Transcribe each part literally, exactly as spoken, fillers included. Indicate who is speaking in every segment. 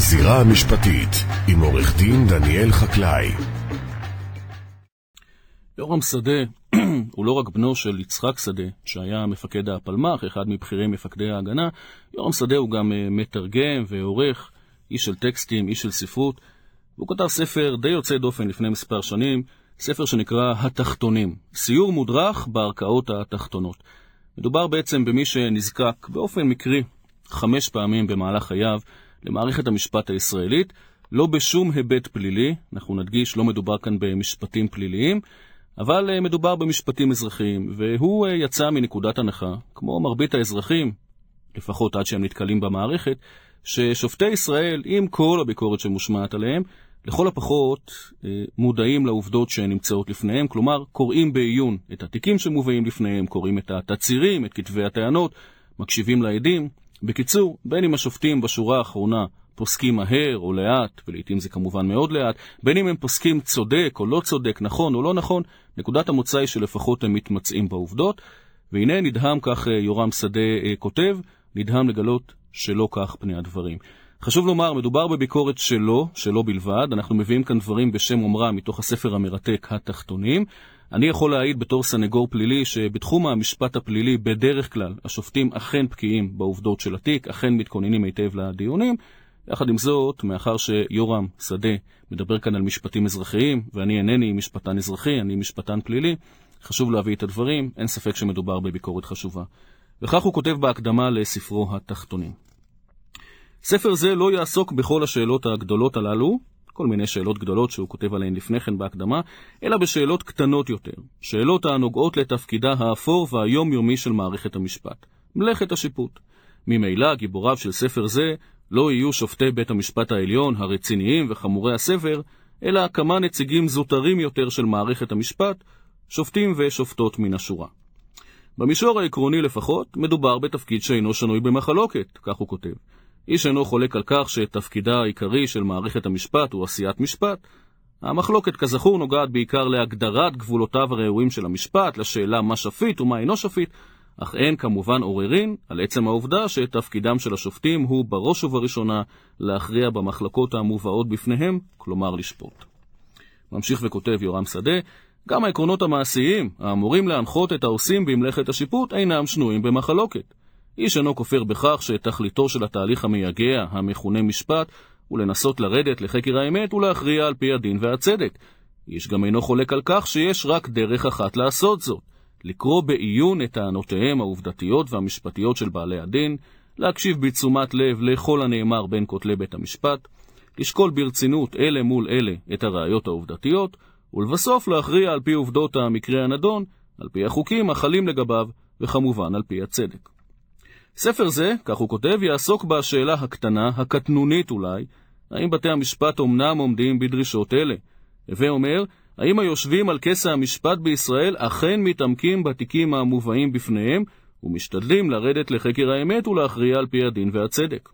Speaker 1: הזירה המשפטית עם עורך דין דניאל חקלאי.
Speaker 2: יורם שדה הוא לא רק בנו של יצחק שדה, שהיה מפקד הפלמ"ח, אחד מבכירי מפקדי ההגנה. יורם שדה הוא גם מתרגם ועורך, איש של טקסטים, איש של ספרות. הוא כתב ספר די יוצא דופן לפני מספר שנים, ספר שנקרא התחתונים, סיור מודרך בערכאות התחתונות. מדובר בעצם במי שנזקק באופן מקרי חמש פעמים במהלך חייו למערכת המשפט הישראלית, לא בשום היבט פלילי, אנחנו נדגיש, לא מדובר כאן במשפטים פליליים, אבל מדובר במשפטים אזרחיים, והוא יצא מנקודת הנחה, כמו מרבית האזרחים, לפחות עד שהם נתקלים במערכת, ששופטי ישראל, עם כל הביקורת שמושמעת עליהם, לכל הפחות מודעים לעובדות שנמצאות לפניהם, כלומר קוראים בעיון את התיקים שמובאים לפניהם, קוראים את התצירים, את כתבי הטענות, מקשיבים לעדים. בקיצור, בין אם השופטים בשורה האחרונה פוסקים מהר או לאט, ולעיתים זה כמובן מאוד לאט, בין אם הם פוסקים צודק או לא צודק, נכון או לא נכון, נקודת המוצא היא שלפחות הם מתמצאים בעובדות, והנה נדהם, כך יורם שדה כותב, נדהם לגלות שלא כך פני הדברים. חשוב לומר, מדובר בביקורת שלו, שלו בלבד, אנחנו מביאים כאן דברים בשם אומרה מתוך הספר המרתק התחתונים. אני יכול להעיד בתור סנגור פלילי שבתחום המשפט הפלילי בדרך כלל השופטים אכן בקיאים בעובדות של התיק, אכן מתכוננים היטב לדיונים. יחד עם זאת, מאחר שיורם שדה מדבר כאן על משפטים אזרחיים, ואני אינני משפטן אזרחי, אני משפטן פלילי, חשוב להביא את הדברים, אין ספק שמדובר בביקורת חשובה. וכך הוא כותב בהקדמה לספרו התחתונים. ספר זה לא יעסוק בכל השאלות הגדולות הללו, כל מיני שאלות גדולות שהוא כותב עליהן לפני כן בהקדמה, אלא בשאלות קטנות יותר, שאלות הנוגעות לתפקידה האפור והיומיומי של מערכת המשפט, מלאכת השיפוט. ממילא גיבוריו של ספר זה לא יהיו שופטי בית המשפט העליון הרציניים וחמורי הספר, אלא כמה נציגים זוטרים יותר של מערכת המשפט, שופטים ושופטות מן השורה. במישור העקרוני לפחות, מדובר בתפקיד שאינו שנוי במחלוקת, כך הוא כותב. איש אינו חולק על כך שתפקידה העיקרי של מערכת המשפט הוא עשיית משפט. המחלוקת כזכור נוגעת בעיקר להגדרת גבולותיו הראויים של המשפט, לשאלה מה שפיט ומה אינו שפיט, אך אין כמובן עוררין על עצם העובדה שתפקידם של השופטים הוא בראש ובראשונה להכריע במחלקות המובאות בפניהם, כלומר לשפוט. ממשיך וכותב יורם שדה, גם העקרונות המעשיים, האמורים להנחות את העושים במלאכת השיפוט, אינם שנויים במחלוקת. איש אינו כופר בכך שתכליתו של התהליך המייגע, המכונה משפט, הוא לנסות לרדת לחקר האמת ולהכריע על פי הדין והצדק. איש גם אינו חולק על כך שיש רק דרך אחת לעשות זאת, לקרוא בעיון את טענותיהם העובדתיות והמשפטיות של בעלי הדין, להקשיב בתשומת לב לכל הנאמר בין כותלי בית המשפט, לשקול ברצינות אלה מול אלה את הראיות העובדתיות, ולבסוף להכריע על פי עובדות המקרה הנדון, על פי החוקים החלים לגביו, וכמובן על פי הצדק. ספר זה, כך הוא כותב, יעסוק בשאלה הקטנה, הקטנונית אולי, האם בתי המשפט אומנם עומדים בדרישות אלה. הווה אומר, האם היושבים על כס המשפט בישראל אכן מתעמקים בתיקים המובאים בפניהם, ומשתדלים לרדת לחקר האמת ולהכריע על פי הדין והצדק.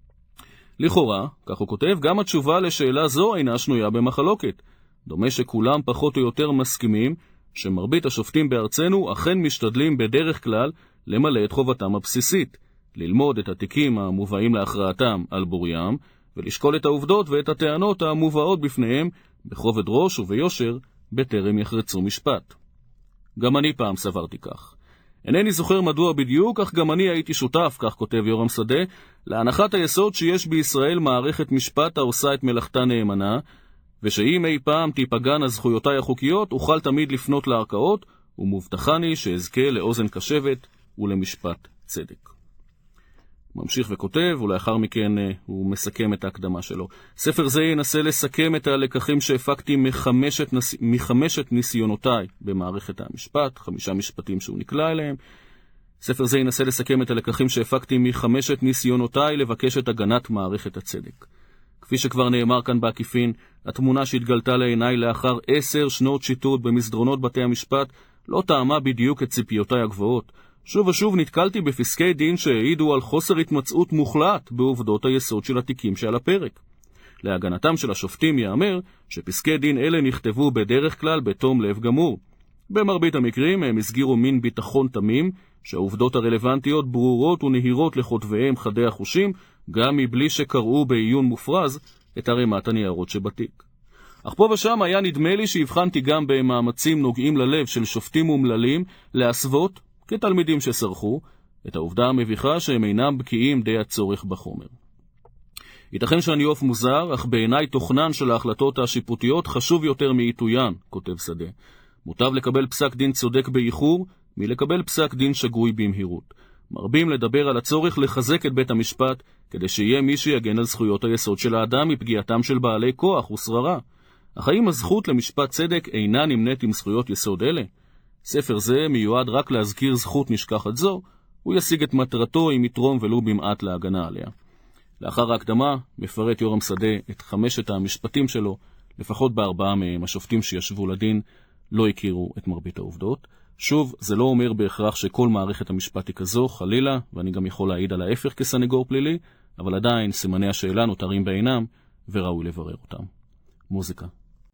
Speaker 2: לכאורה, כך הוא כותב, גם התשובה לשאלה זו אינה שנויה במחלוקת. דומה שכולם פחות או יותר מסכימים שמרבית השופטים בארצנו אכן משתדלים בדרך כלל למלא את חובתם הבסיסית, ללמוד את התיקים המובאים להכרעתם על בוריים, ולשקול את העובדות ואת הטענות המובאות בפניהם בכובד ראש וביושר, בטרם יחרצו משפט. גם אני פעם סברתי כך. אינני זוכר מדוע בדיוק, אך גם אני הייתי שותף, כך כותב יורם שדה, להנחת היסוד שיש בישראל מערכת משפט העושה את מלאכתה נאמנה, ושאם אי פעם תיפגענה זכויותיי החוקיות, אוכל תמיד לפנות לערכאות, ומובטחני שאזכה לאוזן קשבת ולמשפט צדק. ממשיך וכותב, ולאחר מכן הוא מסכם את ההקדמה שלו. ספר זה ינסה לסכם את הלקחים שהפקתי מחמשת, נס... מחמשת ניסיונותיי במערכת המשפט, חמישה משפטים שהוא נקלע אליהם. ספר זה ינסה לסכם את הלקחים שהפקתי מחמשת ניסיונותיי לבקש את הגנת מערכת הצדק. כפי שכבר נאמר כאן בעקיפין, התמונה שהתגלתה לעיניי לאחר עשר שנות שיטוט במסדרונות בתי המשפט לא טעמה בדיוק את ציפיותיי הגבוהות. שוב ושוב נתקלתי בפסקי דין שהעידו על חוסר התמצאות מוחלט בעובדות היסוד של התיקים שעל הפרק. להגנתם של השופטים יאמר שפסקי דין אלה נכתבו בדרך כלל בתום לב גמור. במרבית המקרים הם הסגירו מין ביטחון תמים שהעובדות הרלוונטיות ברורות ונהירות לכותביהם חדי החושים, גם מבלי שקראו בעיון מופרז את ערימת הניירות שבתיק. אך פה ושם היה נדמה לי שהבחנתי גם במאמצים נוגעים ללב של שופטים ומללים להסוות, כתלמידים שסרחו, את העובדה המביכה שהם אינם בקיאים די הצורך בחומר. ייתכן שאני אוף מוזר, אך בעיניי תוכנן של ההחלטות השיפוטיות חשוב יותר מעיתוין, כותב שדה. מוטב לקבל פסק דין צודק באיחור, מלקבל פסק דין שגוי במהירות. מרבים לדבר על הצורך לחזק את בית המשפט, כדי שיהיה מי שיגן על זכויות היסוד של האדם מפגיעתם של בעלי כוח ושררה. אך האם הזכות למשפט צדק אינה נמנית עם זכויות יסוד אלה? ספר זה מיועד רק להזכיר זכות נשכחת זו, הוא ישיג את מטרתו אם יתרום ולו במעט להגנה עליה. לאחר ההקדמה מפרט יורם שדה את חמשת המשפטים שלו, לפחות בארבעה מהם השופטים שישבו לדין לא הכירו את מרבית העובדות. שוב, זה לא אומר בהכרח שכל מערכת המשפט היא כזו, חלילה, ואני גם יכול להעיד על ההפך כסנגור פלילי, אבל עדיין סימני השאלה נותרים בעינם וראוי לברר אותם. מוזיקה.